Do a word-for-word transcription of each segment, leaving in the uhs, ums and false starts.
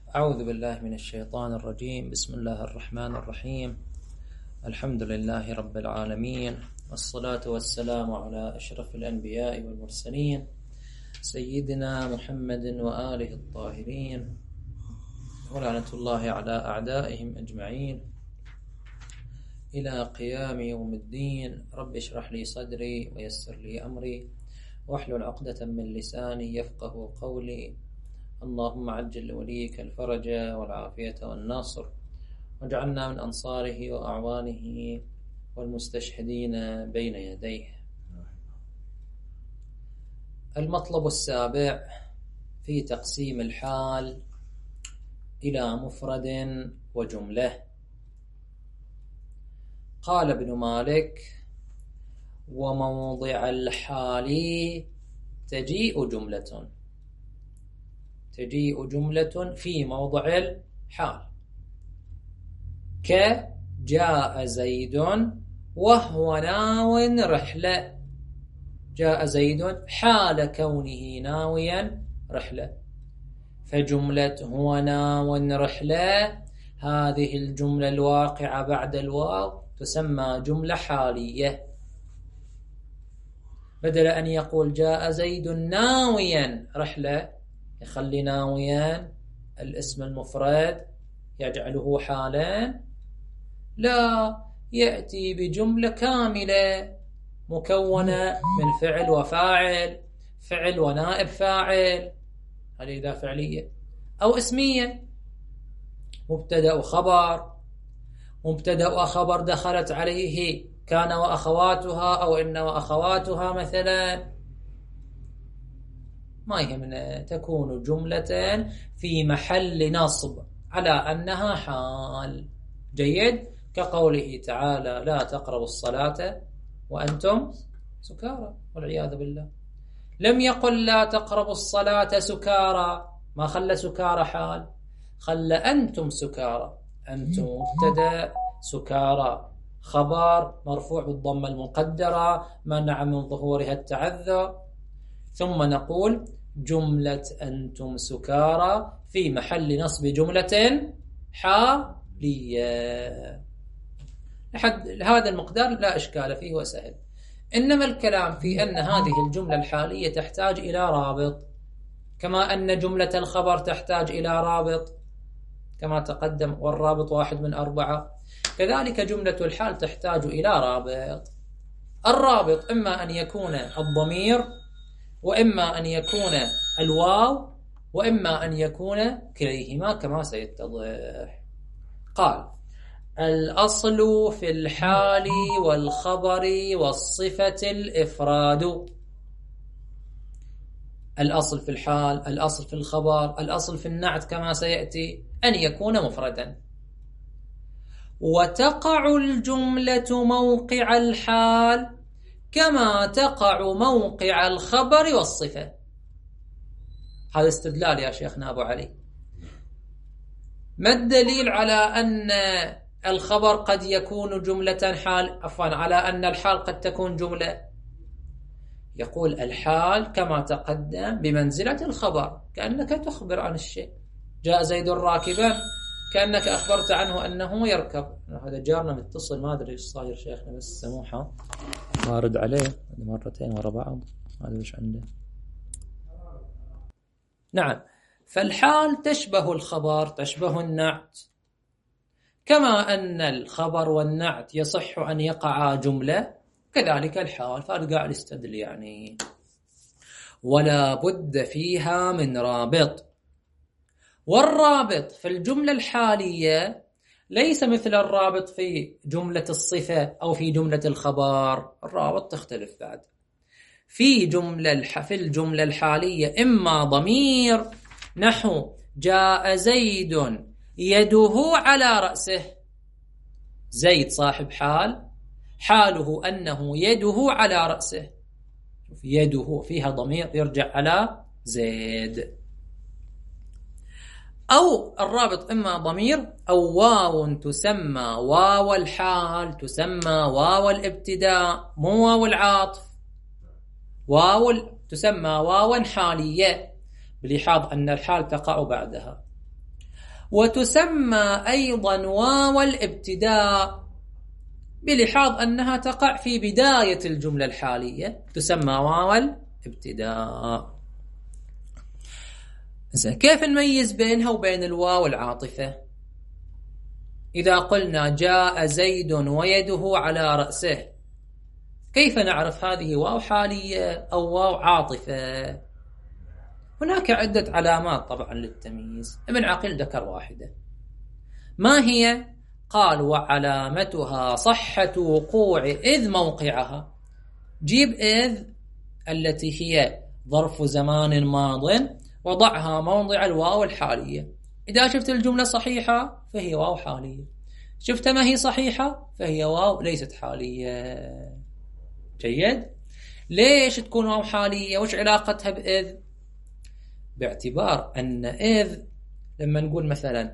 أعوذ بالله من الشيطان الرجيم. بسم الله الرحمن الرحيم. الحمد لله رب العالمين، والصلاة والسلام على أشرف الأنبياء والمرسلين سيدنا محمد وآله الطاهرين، ولعنة الله على أعدائهم أجمعين إلى قيام يوم الدين. رب اشرح لي صدري ويسر لي أمري واحلل عقدة من لساني يفقه قولي. اللهم عجل لوليك الفرج والعافية والناصر، واجعلنا من أنصاره وأعوانه والمستشهدين بين يديه. المطلب السابع في تقسيم الحال إلى مفرد وجملة. قال ابن مالك: وموضع الحال تجيء جملة تجيء جملة في موضع الحال، كجاء زيد وهو ناو رحلة. جاء زيد حال كونه ناويا رحلة، فجملة هو ناو رحلة هذه الجملة الواقعة بعد الواو تسمى جملة حالية. بدل أن يقول جاء زيد ناويا رحلة يخلي ناويا الاسم المفرد يجعله حالا، لا، يأتي بجملة كاملة مكونة من فعل وفاعل، فعل ونائب فاعل، هذه إذا فعلية، أو اسمية، مبتدأ وخبر، مبتدأ وخبر دخلت عليه كان وأخواتها أو إن وأخواتها مثلا، ما يهمنا، تكون جملة في محل نصب على أنها حال. جيد، كقوله تعالى: لا تقربوا الصلاة وأنتم سكارى، والعياذ بالله. لم يقل لا تقربوا الصلاة سكارى، ما خلى سكارى حال، خلى أنتم سكارى. أنتم مبتدأ، سكارى خبر مرفوع بالضمة المقدرة منع من ظهورها التعذر. ثم نقول جملة أنتم سكارى في محل نصب جملة حالية. لحد هذا المقدار لا إشكال فيه وسهل. إنما الكلام في أن هذه الجملة الحالية تحتاج إلى رابط، كما أن جملة الخبر تحتاج إلى رابط كما تقدم، والرابط واحد من أربعة. كذلك جملة الحال تحتاج إلى رابط. الرابط إما أن يكون الضمير، وإما أن يكون الواو، وإما أن يكون كليهما كما سيتضح. قال: الأصل في الحال والخبر والصفة الإفراد. الأصل في الحال، الأصل في الخبر، الأصل في النعت كما سيأتي أن يكون مفردا. وتقع الجملة موقع الحال كما تقع موقع الخبر والصفة. هذا استدلال يا شيخنا أبو علي. ما الدليل على أن الخبر قد يكون جملة حال، عفوا على أن الحال قد تكون جملة؟ يقول الحال كما تقدم بمنزلة الخبر، كأنك تخبر عن الشيء. جاء زيد راكبا، كأنك أخبرت عنه أنه يركب. هذا جارنا متصل، ما أدري إيش صاير شيخنا، بس سموحة وارد عليه مرتين ورا بعض، ما أدري إيش عنده. نعم، فالحال تشبه الخبر، تشبه النعت، كما أن الخبر والنعت يصح أن يقع جملة، كذلك الحال. فارجع الاستدل يعني. ولا بد فيها من رابط، والرابط في الجملة الحالية ليس مثل الرابط في جملة الصفة أو في جملة الخبر. الرابط تختلف بعد. في جملة الح... في الجملة الحالية إما ضمير نحو جاء زيد يده على رأسه. زيد صاحب حال، حاله أنه يده على رأسه، يده فيها ضمير يرجع على زيد. أو الرابط إما ضمير أو واو تسمى واو الحال، تسمى واو الابتداء، مو واو العاطف. واو تسمى واوا حالية، بلحاظ أن الحال تقع بعدها. وتسمى أيضا واو الابتداء بلحاظ أنها تقع في بداية الجملة الحالية، تسمى واو الابتداء. كيف نميز بينها وبين الواو العاطفة؟ إذا قلنا جاء زيد ويده على رأسه، كيف نعرف هذه واو حالية أو واو عاطفة؟ هناك عدة علامات طبعا للتمييز، ابن عقيل ذكر واحدة. ما هي؟ قال وعلامتها صحة وقوع إذ موقعها. جيب إذ التي هي ظرف زمان ماض وضعها موضع الواو الحالية. إذا شفت الجملة صحيحة فهي واو حالية، شفت ما هي صحيحة فهي واو ليست حالية. جيد؟ ليش تكون واو حالية؟ وش علاقتها بإذ؟ باعتبار أن إذ لما نقول مثلا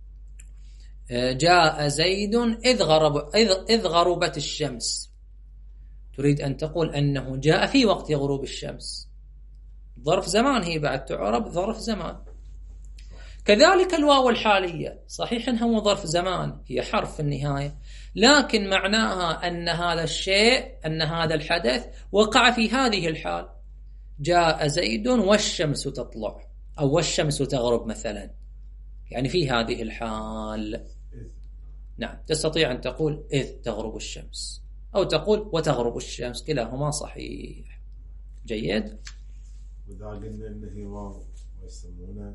جاء زيد إذ غرب إذ, إذ غربت الشمس، تريد أن تقول أنه جاء في وقت غروب الشمس، ظرف زمان هي بعد تعرب ظرف زمان. كذلك الواو الحالية صحيح أنها هو ظرف زمان، هي حرف في النهاية، لكن معناها أن هذا الشيء أن هذا الحدث وقع في هذه الحال. جاء زيد والشمس تطلع أو والشمس تغرب مثلا، يعني في هذه الحال. نعم، تستطيع أن تقول إذ تغرب الشمس أو تقول وتغرب الشمس، كلاهما صحيح. جيد؟ وإذا قلنا إنه واو ويسمونه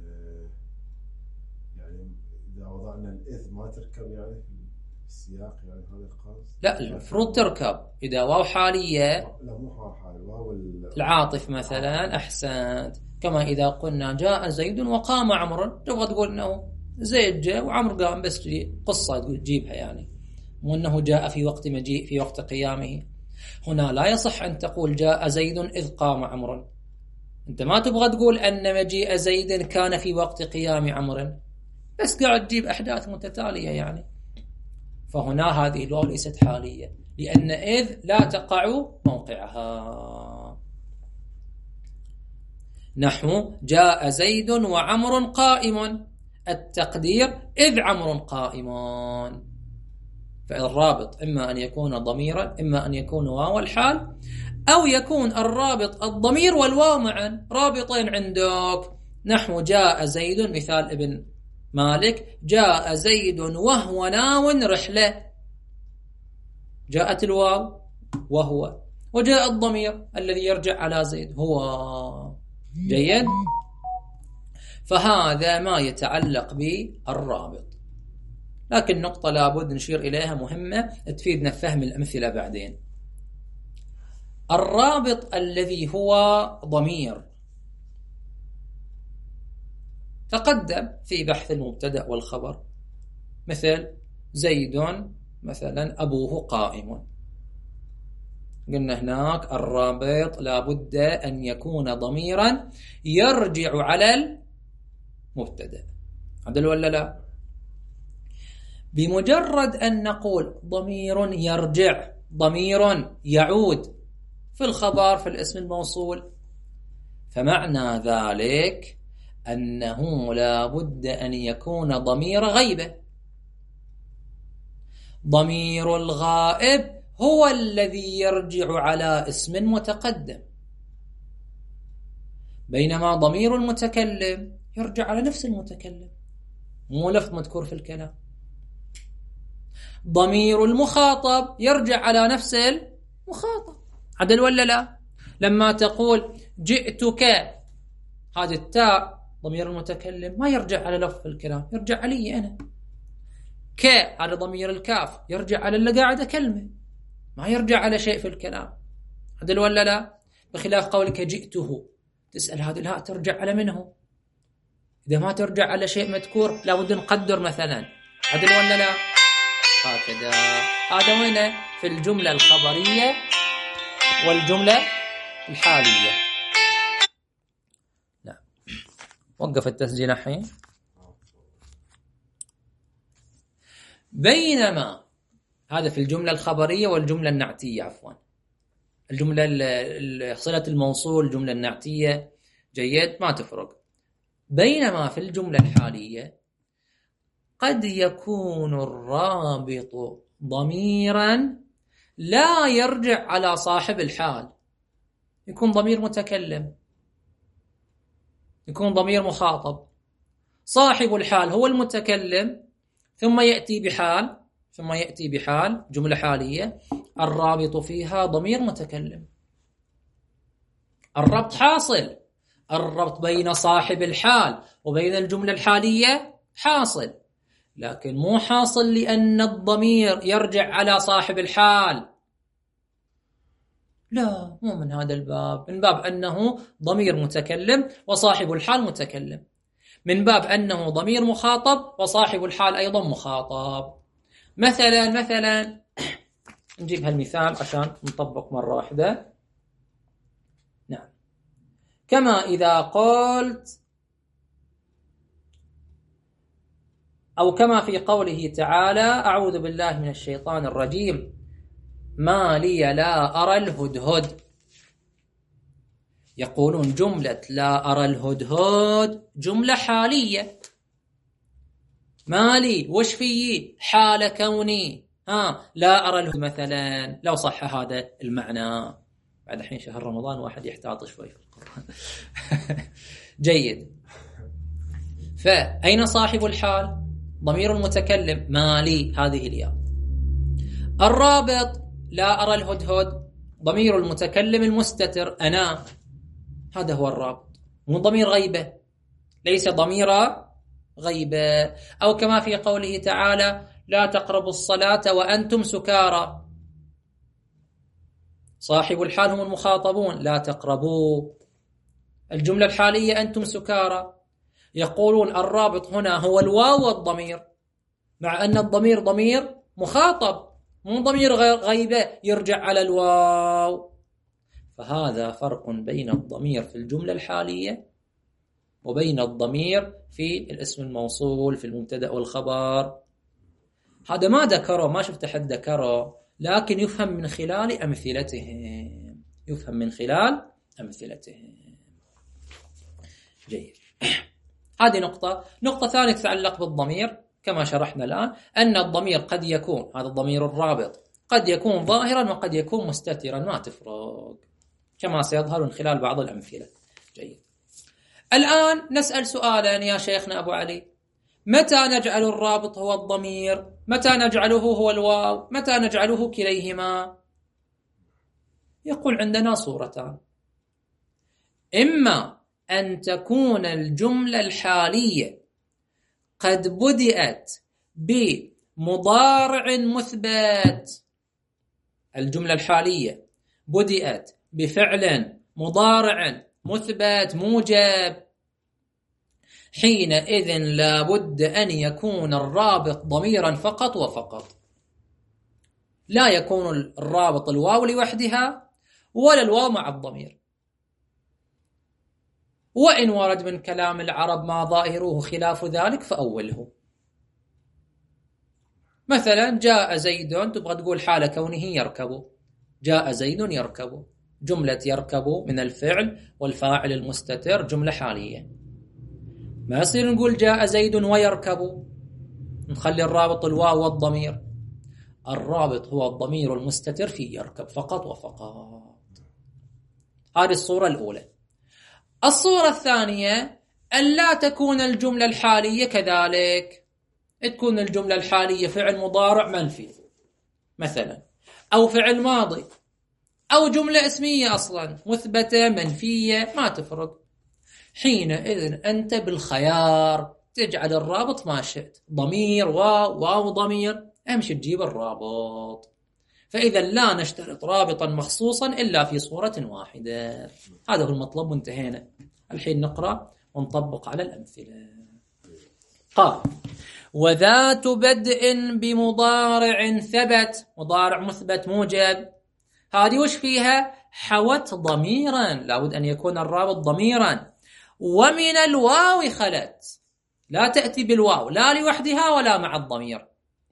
يعني إذا وضعنا الإذ ما تركب يعني في السياق، يعني هذا القاص؟ لا، المفروض تركب. إذا واو حالية، لا مو حالية، واو العاطف مثلا. أحسنت. كما إذا قلنا جاء زيد وقام عمرو، تبغى تقول أنه زيد جاء وعمر قام، بس قصة تقول تجيبها يعني، مو أنه جاء في وقت مجيء في وقت قيامه. هنا لا يصح أن تقول جاء زيد إذ قام عمرو، أنت ما تبغى تقول أن مجيء زيد كان في وقت قيام عمرو، بس قاعد تجيب أحداث متتالية يعني. فهنا هذه الواو ليست حالية، لأن إذ لا تقع موقعها. نحو جاء زيد وعمر قائم، التقدير إذ عمر قائمان. فالرابط إما أن يكون ضميرا، إما أن يكون واو الحال، أو يكون الرابط الضمير والواو معا، رابطين عندك. نحو جاء زيد، مثال ابن مالك، جاء زيد وهو ناو رحلة، جاءت الواو وهو، وجاء الضمير الذي يرجع على زيد هو. جيد؟ فهذا ما يتعلق بالرابط. لكن نقطة لابد نشير إليها مهمة تفيدنا فهم الأمثلة بعدين. الرابط الذي هو ضمير تقدم في بحث المبتدأ والخبر، مثل زيد مثلا أبوه قائم، قلنا هناك الرابط لابد أن يكون ضميرا يرجع على المبتدأ. عدل ولا لا؟ بمجرد أن نقول ضمير يرجع، ضمير يعود في الخبر في الاسم الموصول، فمعنى ذلك أنه لابد أن يكون ضمير غيبة. ضمير الغائب هو الذي يرجع على اسم متقدم، بينما ضمير المتكلم يرجع على نفس المتكلم، مو لفظ مذكور في الكلام. ضمير المخاطب يرجع على نفس المخاطب. عدل ولا لا؟ لما تقول جئتك، هذا التاء ضمير المتكلم ما يرجع على لفظ الكلام، يرجع علي أنا. ك على ضمير الكاف يرجع على اللي قاعد أكلمه، ما يرجع على شيء في الكلام. عدل ولا لا؟ بخلاف قولك جئته، تسأل هذا لا ترجع على منه، إذا ما ترجع على شيء مذكور لابد نقدر مثلا. عدل ولا لا؟ هكذا. هذا وين؟ في الجملة الخبرية والجملة الحالية. نعم. وقف التسجيل الحين. بينما هذا في الجملة الخبرية والجملة النعتية، عفوا الجملة صلة الموصول، الجملة النعتية. جيد؟ ما تفرق. بينما في الجملة الحالية قد يكون الرابط ضميرا لا يرجع على صاحب الحال، يكون ضمير متكلم، يكون ضمير مخاطب، صاحب الحال هو المتكلم، ثم يأتي بحال ثم يأتي بحال جملة حالية الرابط فيها ضمير متكلم. الربط حاصل، الربط بين صاحب الحال وبين الجملة الحالية حاصل، لكن مو حاصل لأن الضمير يرجع على صاحب الحال، لا، مو من هذا الباب، من باب أنه ضمير متكلم وصاحب الحال متكلم، من باب أنه ضمير مخاطب وصاحب الحال أيضا مخاطب. مثلا مثلا نجيب هالمثال عشان نطبق مرة واحدة. نعم، كما إذا قلت أو كما في قوله تعالى أعوذ بالله من الشيطان الرجيم ما لي لا أرى الهدهد. يقولون جملة لا أرى الهدهد جملة حالية، ما لي وش فيي حال كوني ها لا أرى الهدهد مثلا، لو صح هذا المعنى. بعد الحين شهر رمضان واحد يحتاط شوي في القرآن. جيد. فأين صاحب الحال؟ ضمير المتكلم ما لي، هذه الياء. الرابط لا أرى الهدهد ضمير المتكلم المستتر أنا، هذا هو الرابط، مو ضمير غيبة، ليس ضمير غيبة. أو كما في قوله تعالى لا تقربوا الصلاة وأنتم سكارى، صاحب الحال هم المخاطبون، لا تقربوا، الجملة الحالية أنتم سكارى. يقولون الرابط هنا هو الواو والضمير، مع أن الضمير ضمير مخاطب مو ضمير غيبة يرجع على الواو. فهذا فرق بين الضمير في الجملة الحالية وبين الضمير في الاسم الموصول في المبتدأ والخبر. هذا ما ذكره، ما شفت حد ذكره، لكن يفهم من خلال أمثلتهم، يفهم من خلال أمثلتهم. جيد. هذه نقطة. نقطة ثانية تتعلق بالضمير كما شرحنا الآن، أن الضمير قد يكون، هذا الضمير الرابط، قد يكون ظاهرا وقد يكون مستترا، ما تفرق كما سيظهر من خلال بعض الأمثلة. جيد. الآن نسأل سؤالا يا شيخنا أبو علي، متى نجعل الرابط هو الضمير؟ متى نجعله هو الواو؟ متى نجعله كليهما؟ يقول عندنا صورتان، إما أن تكون الجملة الحالية قد بدأت بمضارع مثبت، الجملة الحالية بدأت بفعل مضارع مثبت موجب، حينئذ لا بد أن يكون الرابط ضميرا فقط وفقط، لا يكون الرابط الواو لوحدها ولا الواو مع الضمير. وإن ورد من كلام العرب ما ظاهره خلاف ذلك فأوله. مثلا جاء زيد، تبغى تقول حال كونه يركب، جاء زيد يركب، جملة يركب من الفعل والفاعل المستتر جملة حالية، ما يصير نقول جاء زيد ويركب نخلي الرابط الواو والضمير. الرابط هو الضمير المستتر في يركب فقط وفقط. هذه الصورة الأولى. الصورة الثانية أن لا تكون الجملة الحالية كذلك، تكون الجملة الحالية فعل مضارع منفي مثلا، أو فعل ماضي، أو جملة اسمية أصلا مثبتة منفية، ما تفرق. حينئذ أنت بالخيار تجعل الرابط ما شئت، ضمير واو واو ضمير، أمشي تجيب الرابط. فإذا لا نشترط رابطا مخصوصا إلا في صورة واحدة. هذا هو المطلب وانتهينا. الحين نقرأ ونطبق على الأمثلة. قال وذات بدء بمضارع ثبت، مضارع مثبت موجب، هذه وش فيها؟ حوت ضميرا، لابد أن يكون الرابط ضميرا، ومن الواو خلت، لا تأتي بالواو لا لوحدها ولا مع الضمير.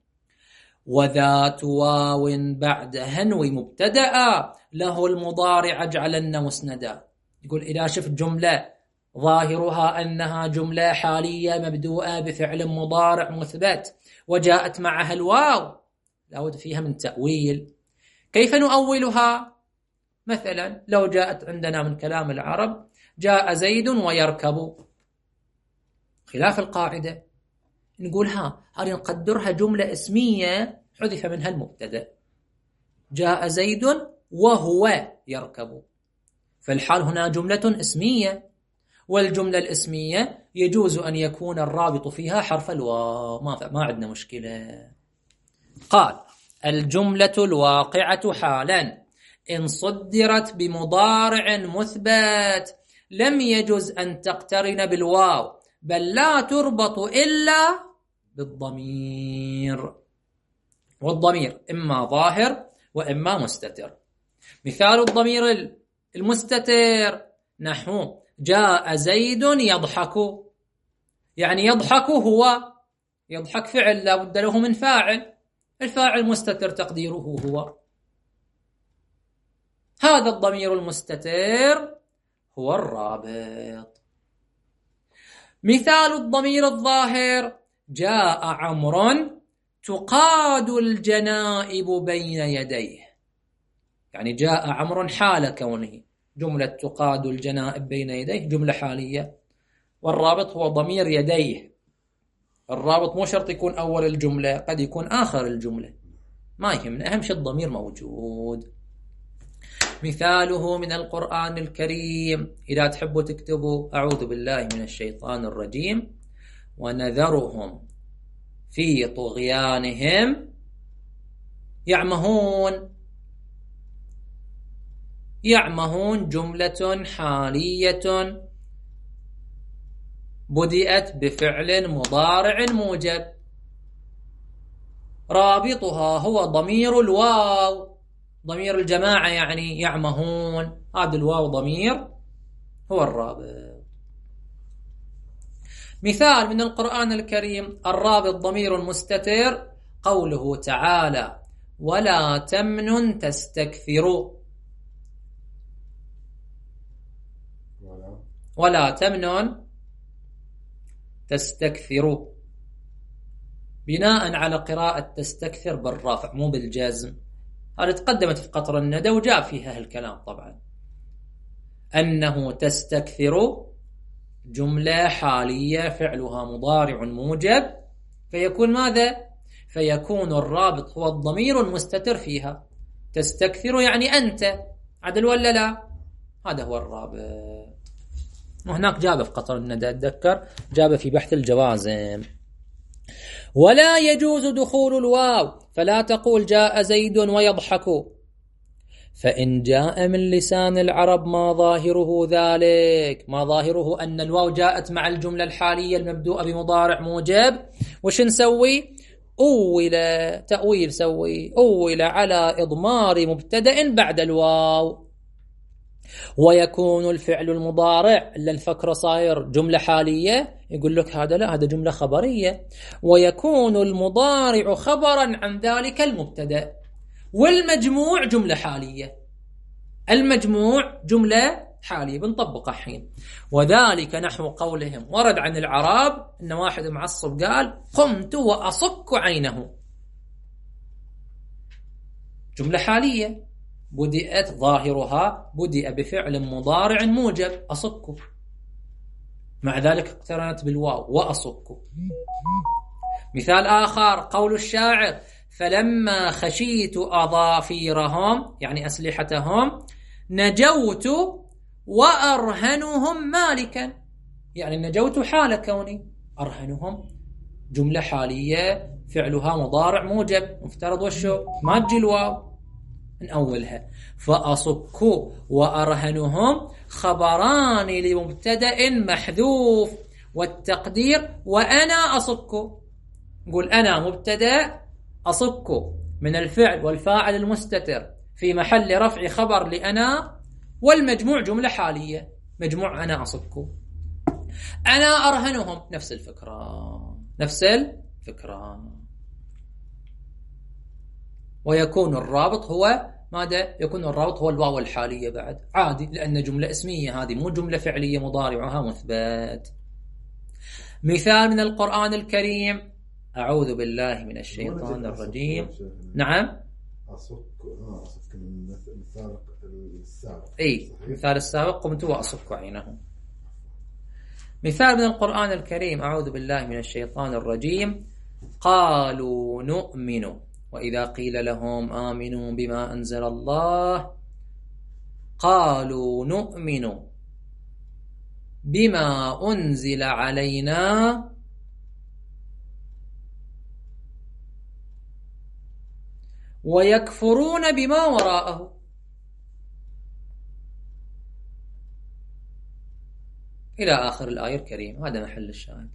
وذات واو بعد هنو مبتدأ له المضارع اجعلن مسندا. يقول إذا شفت جملة ظاهرها أنها جملة حالية مبدوءة بفعل مضارع مثبت وجاءت معها الواو، لابد فيها من تأويل. كيف نؤولها؟ مثلا لو جاءت عندنا من كلام العرب جاء زيد ويركب، خلاف القاعدة نقولها هذه نقدرها جملة اسمية حذف منها المبتدأ، جاء زيد وهو يركب، فالحال هنا جملة اسمية، والجملة الاسمية يجوز أن يكون الرابط فيها حرف الواو، ما ما عندنا مشكلة. قال الجملة الواقعة حالا إن صدرت بمضارع مثبت لم يجوز أن تقترن بالواو، بل لا تربط إلا بالضمير، والضمير إما ظاهر وإما مستتر. مثال الضمير المستتر نحو جاء زيد يضحك، يعني يضحك هو، يضحك فعل لا بد له من فاعل، الفاعل مستتر تقديره هو، هذا الضمير المستتر هو الرابط. مثال الضمير الظاهر جاء عمرو تقاد الجنائب بين يديه، يعني جاء عمرو حال كونه، جملة تقاد الجنائب بين يديه جملة حالية، والرابط هو ضمير يديه. الرابط مو شرط يكون أول الجملة، قد يكون آخر الجملة، ما يهمنا، أهم شيء الضمير موجود. مثاله من القرآن الكريم، إذا تحبوا تكتبوا أعوذ بالله من الشيطان الرجيم ونذرهم في طغيانهم يعمهون. يعمهون جملة حالية بدأت بفعل مضارع موجب، رابطها هو ضمير الواو، ضمير الجماعة، يعني يعمهون، هذا الواو ضمير هو الرابط. مثال من القرآن الكريم الرابط ضمير مستتر قوله تعالى ولا تمنن تستكثر، ولا تمنن تستكثر بناء على قراءة تستكثر بالرافع مو بالجزم، هذه تقدمت في قطر الندى وجاء فيها الكلام طبعا، أنه تستكثر جملة حالية فعلها مضارع موجب، فيكون ماذا؟ فيكون الرابط هو الضمير المستتر فيها، تستكثر يعني أنت، عدل ولا لا؟ هذا هو الرابط. وهناك جابه في قطر الندى أتذكر، جابه في بحث الجوازم. ولا يجوز دخول الواو، فلا تقول جاء زيد ويضحك، فإن جاء من لسان العرب ما ظاهره ذلك، ما ظاهره أن الواو جاءت مع الجملة الحالية المبدوءة بمضارع موجب، وش نسوي؟ أول تأويل سوي أول على إضمار مبتدأ بعد الواو، ويكون الفعل المضارع اللي الفكرة صاير جملة حالية، يقول لك هذا لا، هذا جملة خبرية، ويكون المضارع خبرا عن ذلك المبتدأ، والمجموع جملة حالية، المجموع جملة حالية. بنطبقها حين، وذلك نحو قولهم ورد عن العرب إن واحد معصب قال قمت وأصك عينه، جملة حالية بدأت ظاهرها بدأ بفعل مضارع موجب أصك، مع ذلك اقترنت بالواو وأصك. مثال آخر قول الشاعر فلما خشيت أظافيرهم يعني أسلحتهم نجوت وأرهنهم مالكا، يعني نجوت حال كوني، أرهنهم جملة حالية فعلها مضارع موجب مفترض وشو ما تجي الواو من أولها، فأصك وأرهنهم خبران لمبتدأ محذوف، والتقدير وأنا أصك، نقول أنا مبتدأ أصك من الفعل والفاعل المستتر في محل رفع خبر لأنا، والمجموع جملة حالية مجموع أنا أصك. أنا أرهنهم نفس الفكرة نفس الفكرة، ويكون الرابط هو ماذا يكون الرابط هو الواو الحالية بعد عادي، لأن جملة اسمية هذه مو جملة فعلية مضارعها مثبت. مثال من القرآن الكريم: أعوذ بالله من الشيطان الرجيم. نعم أصك آه أصك من مثال السابق. أي مثال السابق: قمت وأصك عينه. مثال من القرآن الكريم: أعوذ بالله من الشيطان الرجيم: قالوا نؤمن وإذا قيل لهم آمنوا بما أنزل الله قالوا نؤمن بما أنزل علينا ويكفرون بما وراءه. إلى آخر الآية الكريمة. هذا محل الشاهد.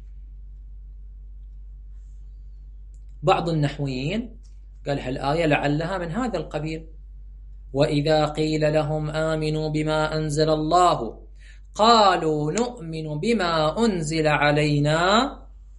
بعض النحويين قال هالآية لعلها من هذا القبيل: وإذا قيل لهم آمنوا بما أنزل الله قالوا نؤمن بما أنزل علينا،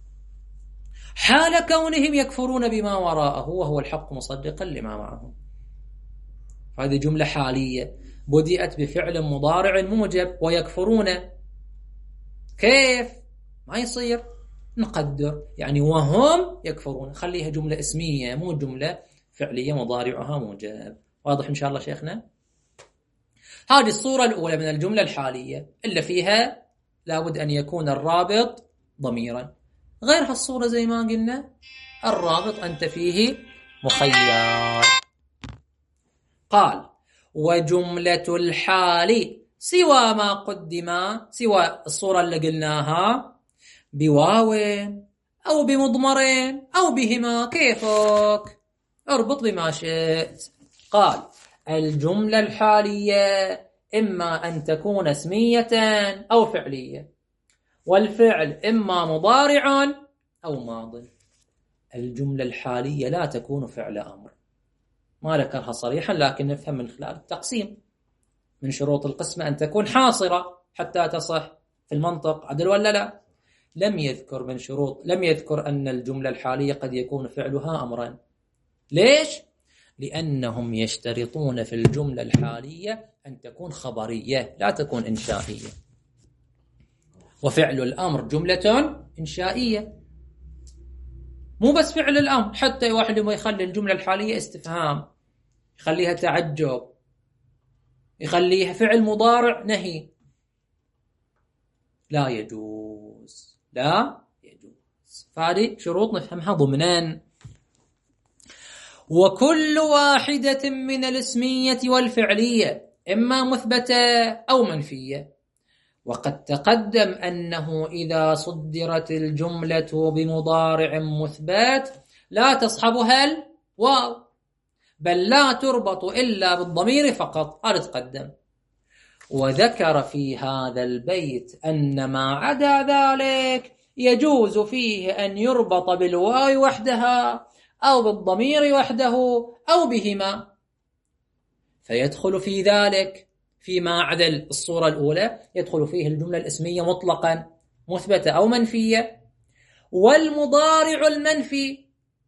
حال كونهم يكفرون بما وراءه وهو الحق مصدقا لما معهم. هذه جملة حالية بدأت بفعل مضارع موجب ويكفرون. كيف؟ ما يصير. نقدر يعني وهم يكفرون، خليها جملة اسمية مو جملة فعلية مضارعها موجب. واضح إن شاء الله شيخنا؟ هذه الصورة الأولى من الجملة الحالية اللي فيها لابد أن يكون الرابط ضميرا. غير هالصورة زي ما قلنا الرابط أنت فيه مخير. قال: وجملة الحال سوى ما قدم، سوى الصورة اللي قلناها، بواو أو بمضمرين أو بهما، كيفك اربط بما شئت. قال: الجملة الحالية إما أن تكون اسمية أو فعلية، والفعل إما مضارع أو ماض. الجملة الحالية لا تكون فعل أمر، ما ذكرها صريحا لكن نفهم من خلال التقسيم. من شروط القسمة أن تكون حاصرة حتى تصح في المنطق، عدل ولا لا؟ لم يذكر من شروط، لم يذكر أن الجملة الحالية قد يكون فعلها أمرا. ليش؟ لأنهم يشترطون في الجملة الحالية أن تكون خبرية لا تكون إنشائية، وفعل الأمر جملة إنشائية. مو بس فعل الأمر، حتى واحد ما يخلي الجملة الحالية استفهام، يخليها تعجب، يخليها فعل مضارع نهي، لا يجوز، لا يجوز. فهذه شروط نفهمها ضمنان. وكل واحدة من الاسمية والفعلية إما مثبتة أو منفية. وقد تقدم أنه إذا صدرت الجملة بمضارع مثبت لا تصحبها الواو، بل لا تربط إلا بالضمير فقط. هذا تقدم. وذكر في هذا البيت أن ما عدا ذلك يجوز فيه أن يربط بالواو وحدها أو بالضمير وحده أو بهما، فيدخل في ذلك فيما عدا الصورة الأولى يدخل فيه الجملة الاسمية مطلقا مثبتة أو منفية، والمضارع المنفي،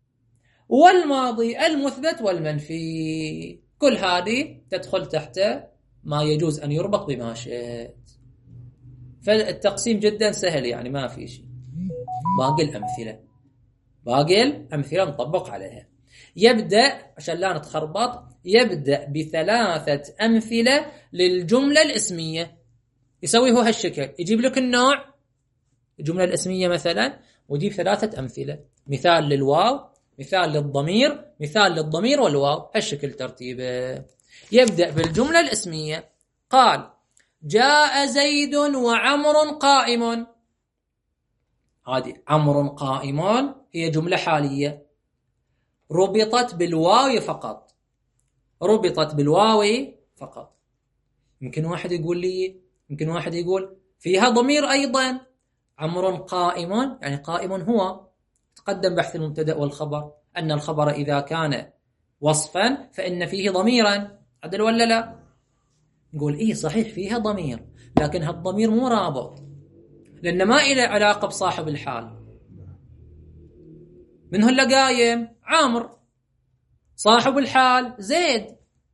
والماضي المثبت والمنفي. كل هذه تدخل تحت ما يجوز أن يربط بما شئت. فالتقسيم جدا سهل، يعني ما في شيء. باقي الأمثلة، باقي الأمثلة نطبق عليها. يبدأ عشان لا نتخربط، يبدأ بثلاثة أمثلة للجملة الاسمية. يسويه هالشكل، يجيب لك النوع الجملة الاسمية مثلا ويجيب ثلاثة أمثلة، مثال للواو، مثال للضمير، مثال للضمير والواو، هالشكل ترتيبه. يبدأ بالجملة الاسمية. قال: جاء زيد وعمر قائم. هذه عمر قائم هي جملة حالية ربطت بالواو فقط، ربطت بالواو فقط. يمكن واحد يقول لي، يمكن واحد يقول فيها ضمير أيضا. عمر قائم يعني قائم هو، تقدم بحث المبتدأ والخبر، أن الخبر إذا كان وصفا فإن فيه ضميرا، عدل ولا لا؟ نقول إيه صحيح فيها ضمير، لكن هالضمير مو رابط، لأن ما إله علاقة بصاحب الحال. من هو اللي قايم؟ عمرو. صاحب الحال زيد،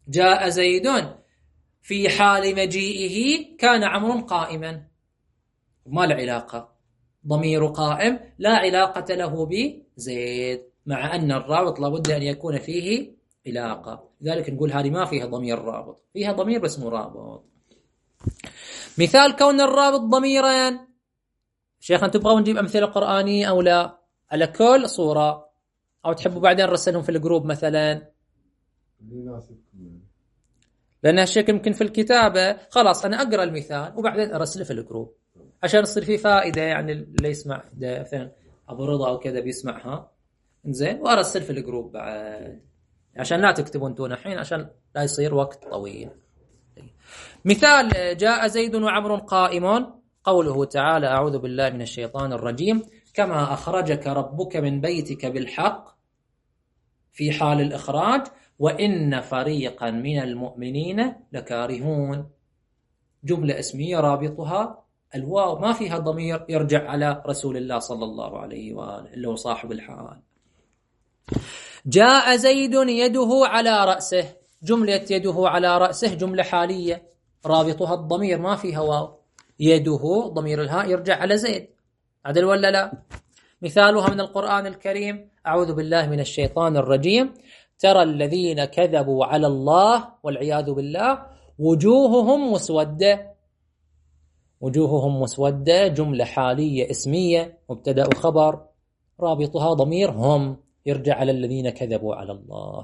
جاء زيد في حال مجيئه كان عمرو قائما، ما له علاقة، ضمير قائم لا علاقة له بزيد، مع أن الرابط لابد أن يكون فيه علاقة، لذلك نقول هذه ما فيها ضمير رابط، فيها ضمير بس مو رابط. مثال كون الرابط ضميرين، شيخ أنتم تبغون نجيب أمثلة قرآنية أو لا على كل صورة، أو تحبوا بعدين نرسلهم في الجروب مثلا؟ لأن هالشيء يمكن في الكتابة خلاص أنا أقرأ المثال وبعدين أرسله في الجروب عشان يصير فيه فائدة، يعني اللي يسمع مثلا أبو رضا أو كذا بيسمعها إنزين، وأرسل في الجروب بعد عشان لا تكتبون انتون الحين عشان لا يصير وقت طويل. مثال جاء زيد وعمر قائم، قوله تعالى أعوذ بالله من الشيطان الرجيم كما أخرجك ربك من بيتك بالحق في حال الإخراج وإن فريقا من المؤمنين لكارهون، جملة اسمية رابطها الواو، ما فيها ضمير يرجع على رسول الله صلى الله عليه وآله اللي هو صاحب الحال. جاء زيد يده على رأسه، جملة يده على رأسه جملة حالية رابطها الضمير ما فيها واو، يده ضمير الهاء يرجع على زيد، عدل ولا لا؟ مثالها من القرآن الكريم أعوذ بالله من الشيطان الرجيم ترى الذين كذبوا على الله والعياذ بالله وجوههم مسودة، وجوههم مسودة جملة حالية اسمية مبتدأ وخبر رابطها ضمير هم يرجع على الذين كذبوا على الله.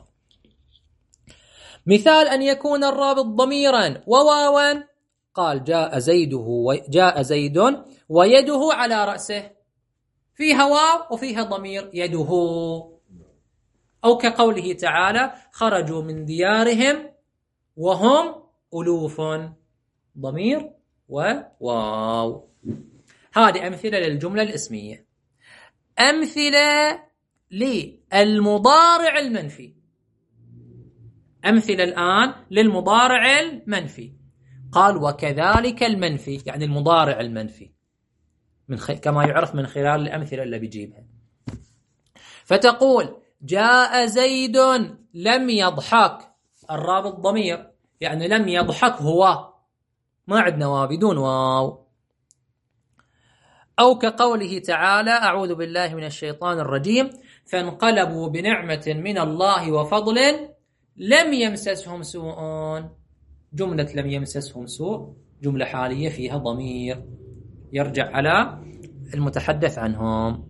مثال أن يكون الرابط ضميرا وواوا، قال جاء زيده جاء زيد ويده على رأسه، فيها واو وفيها ضمير يده، أو كقوله تعالى خرجوا من ديارهم وهم ألوف، ضمير وواو. هذه أمثلة للجملة الاسمية. أمثلة للمضارع المنفي، أمثلة الآن للمضارع المنفي، قال وكذلك المنفي يعني المضارع المنفي من خ... كما يعرف من خلال الأمثلة اللي بيجيبها. فتقول جاء زيد لم يضحك، الرابط ضمير يعني لم يضحك هو، ما عندنا واو بدون واو. أو كقوله تعالى أعوذ بالله من الشيطان الرجيم فانقلبوا بنعمة من الله وفضل لم يمسسهم سوء، جملة لم يمسسهم سوء جملة حالية فيها ضمير يرجع على المتحدث عنهم.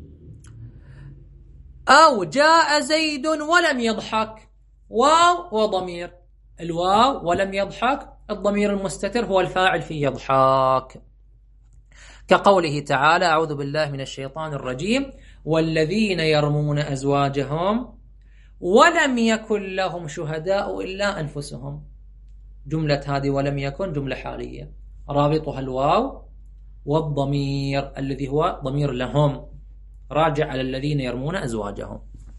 أو جاء زيد ولم يضحك، واو وضمير، الواو ولم يضحك الضمير المستتر هو الفاعل في يضحك، كقوله تعالى أعوذ بالله من الشيطان الرجيم والذين يرمون أزواجهم ولم يكن لهم شهداء إلا أنفسهم، جملة هذه ولم يكن جملة حالية رابطها الواو والضمير الذي هو ضمير لهم راجع على الذين يرمون أزواجهم.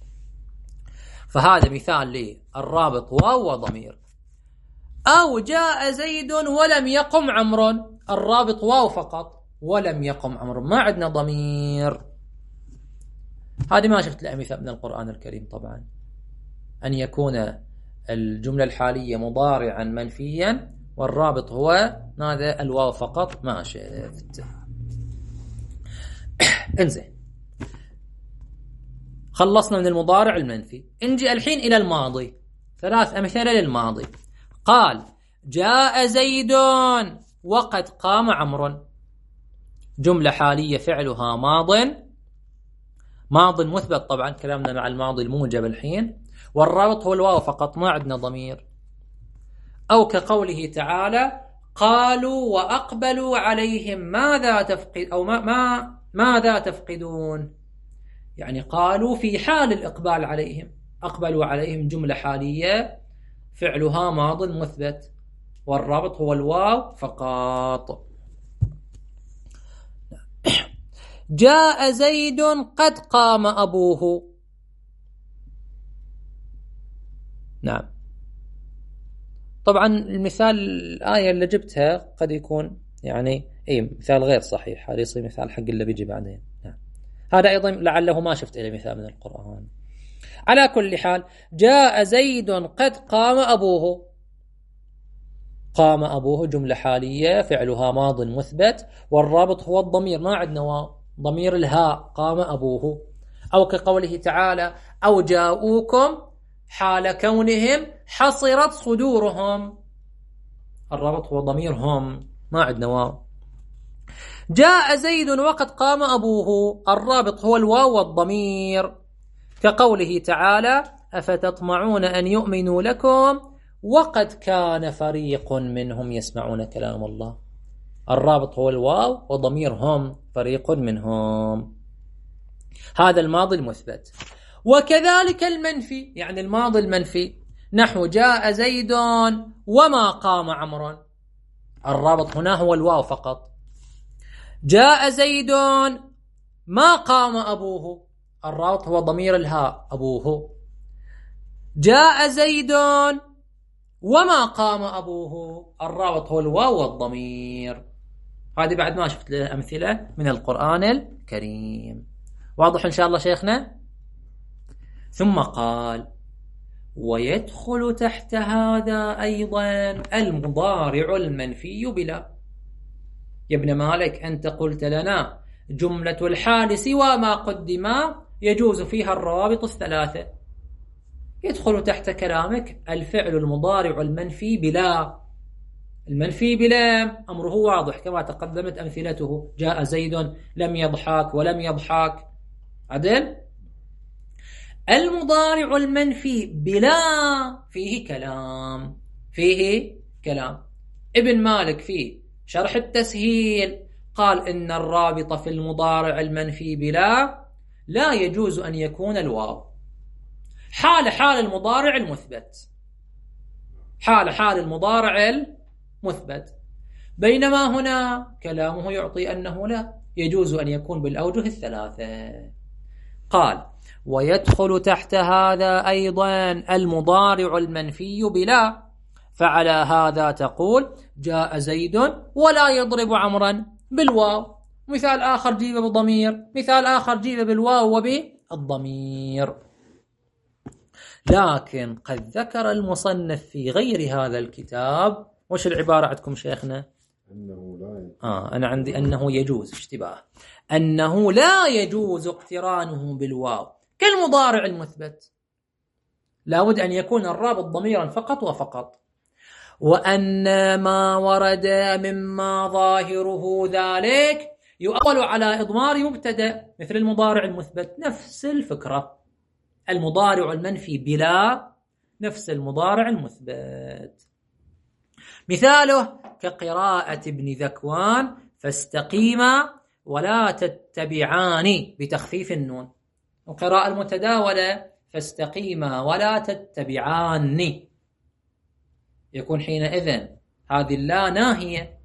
فهذا مثال لي الرابط واو وضمير. أو جاء زيد ولم يقم عمرو، الرابط واو فقط ولم يقم عمرو ما عندنا ضمير. هذه ما شفت لها مثال من القرآن الكريم طبعا، أن يكون الجملة الحالية مضارعا منفيا والرابط هو هذا الواو فقط ما شفت. انزين خلصنا من المضارع المنفي، نجي الحين إلى الماضي. ثلاث أمثلة للماضي. قال جاء زيد وقد قام عمرو، جملة حالية فعلها ماض، ماض مثبت طبعا كلامنا مع الماضي الموجب الحين، والرابط هو الواو فقط ما عندنا ضمير. أو كقوله تعالى قالوا وأقبلوا عليهم ماذا تفقد أو ما, ما ماذا تفقدون، يعني قالوا في حال الإقبال عليهم، أقبلوا عليهم جملة حالية فعلها ماض مثبت والرابط هو الواو فقط. جاء زيد قد قام أبوه، نعم طبعا المثال الآية اللي جبتها قد يكون يعني اي مثال غير صحيح، هذا يصير مثال حق اللي بيجي بعدين. نعم هذا أيضا لعله ما شفت إلى مثال من القرآن. على كل حال جاء زيد قد قام أبوه، قام أبوه جملة حالية فعلها ماض مثبت، والرابط هو الضمير، ما عندنا واو، ضمير الهاء قام أبوه. أو كقوله تعالى أو جاءوكم حال كونهم حصرت صدورهم، الرابط هو ضمير هم، ما عندنا واو. جاء زيد وقد قام أبوه، الرابط هو الواو والضمير، كقوله تعالى أفتطمعون أن يؤمنوا لكم وقد كان فريق منهم يسمعون كلام الله، الرابط هو الواو وضمير هم، فريق منهم. هذا الماضي المثبت. وكذلك المنفي، يعني الماضي المنفي، نحو جاء زيد وما قام عمرو، الرابط هنا هو الواو فقط. جاء زيد ما قام أبوه، الرابط هو ضمير الهاء أبوه. جاء زيد وما قام أبوه، الرابط هو الواو والضمير. هذه بعد ما شفت لها أمثلة من القرآن الكريم. واضح إن شاء الله شيخنا؟ ثم قال ويدخل تحت هذا أيضا المضارع المنفي بلا. يا ابن مالك أنت قلت لنا جملة الحال سوى ما قدم يجوز فيها الروابط الثلاثة، يدخل تحت كلامك الفعل المضارع المنفي بلا. المنفي بلا أمره واضح كما تقدمت أمثلته، جاء زيد لم يضحك ولم يضحك، عدل. المضارع المنفي بلا فيه كلام، فيه كلام. ابن مالك في شرح التسهيل قال إن الرابط في المضارع المنفي بلا لا يجوز أن يكون الواو، حال حال المضارع المثبت، حال حال المضارع المثبت، بينما هنا كلامه يعطي أنه لا يجوز أن يكون بالأوجه الثلاثة. قال ويدخل تحت هذا أيضا المضارع المنفي بلا، فعلى هذا تقول جاء زيد ولا يضرب عمرا بالواو، مثال آخر جيب بالضمير، مثال آخر جيب بالواو وبالضمير. لكن قد ذكر المصنف في غير هذا الكتاب، وش العبارة عندكم شيخنا؟ أنه لا يجوز. آه أنا عندي أنه يجوز، اشتباه، أنه لا يجوز اقترانه بالواو كالمضارع المثبت، لابد أن يكون الرابط ضميرا فقط وفقط. وأن ما ورد مما ظاهره ذلك يؤول على إضمار مبتدأ مثل المضارع المثبت، نفس الفكرة. المضارع المنفي بلا نفس المضارع المثبت. مثاله كقراءة ابن ذكوان فاستقيما ولا تتبعان بتخفيف النون، وقراءة المتداولة فاستقيما ولا تتبعان، يكون حينئذ هذه اللا ناهية،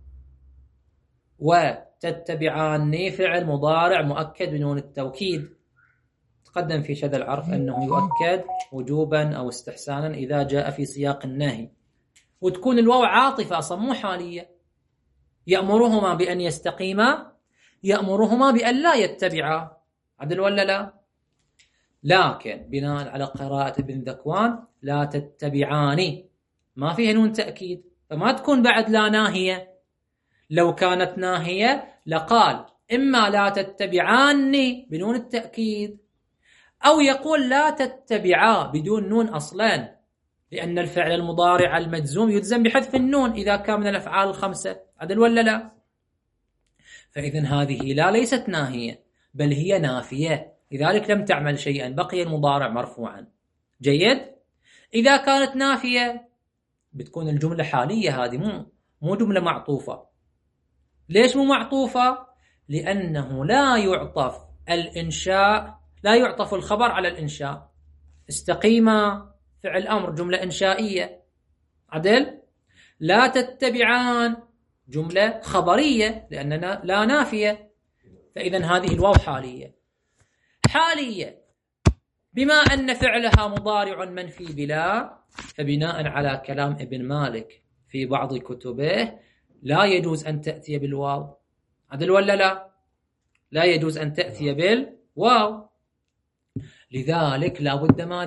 وتتبعان فعل مضارع مؤكد بنون التوكيد، تقدم في شذا العرف أنه يؤكد وجوبا أو استحسانا إذا جاء في سياق النهي، وتكون الواو عاطفة أصلا مو حالية. يأمرهما بأن يستقيما، يأمرهما بأن لا يتبعا، عدل ولا لا؟ لكن بناء على قراءة ابن ذكوان لا تتبعاني ما فيها نون تأكيد، فما تكون بعد لا ناهية. لو كانت ناهية لقال إما لا تتبعاني بنون التأكيد، أو يقول لا تتبعا بدون نون أصلا، لأن الفعل المضارع المجزوم يجزم بحذف النون إذا كان من الأفعال الخمسة، عدل ولا لا؟ فإذن هذه لا ليست ناهية بل هي نافية، لذلك لم تعمل شيئا، بقي المضارع مرفوعا. جيد؟ إذا كانت نافية بتكون الجملة حالية، هذه مو مو جملة معطوفة. ليش مو معطوفة؟ لأنه لا يعطف الإنشاء، لا يعطف الخبر على الإنشاء. استقيما فعل أمر جملة إنشائية، عدل. لا تتبعان جملة خبرية لأننا لا نافية، فإذن هذه الواو حالية. حالية بما أن فعلها مضارع منفي بلا، فبناء على كلام ابن مالك في بعض كتبه لا يجوز أن تأتي بالواو، عدل ولا لا؟ لا يجوز أن تأتي بالواو. لذلك لا بد ماذا؟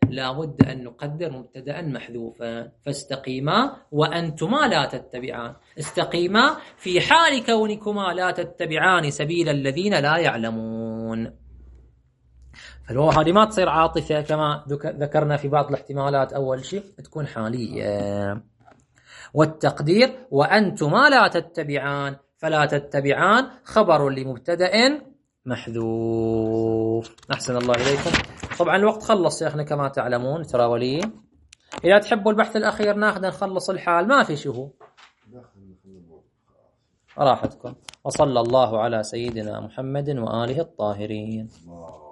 لا بد أن نقدر مبتدأ محذوفا. فاستقيما وأنتما لا تتبعان، استقيما في حال كونكما لا تتبعان سبيل الذين لا يعلمون. فالواو هذه ما تصير عاطفة كما ذكرنا في بعض الاحتمالات، أول شيء تكون حالية. والتقدير وأنتما لا تتبعان، فلا تتبعان خبر لمبتدأ محذوف. أحسن الله إليكم. طبعا الوقت خلص يا أخنا كما تعلمون تراولين. إذا تحبوا البحث الأخير ناخذ نخلص الحال، ما في شهو، راحتكم. وصلى الله على سيدنا محمد وآله الطاهرين.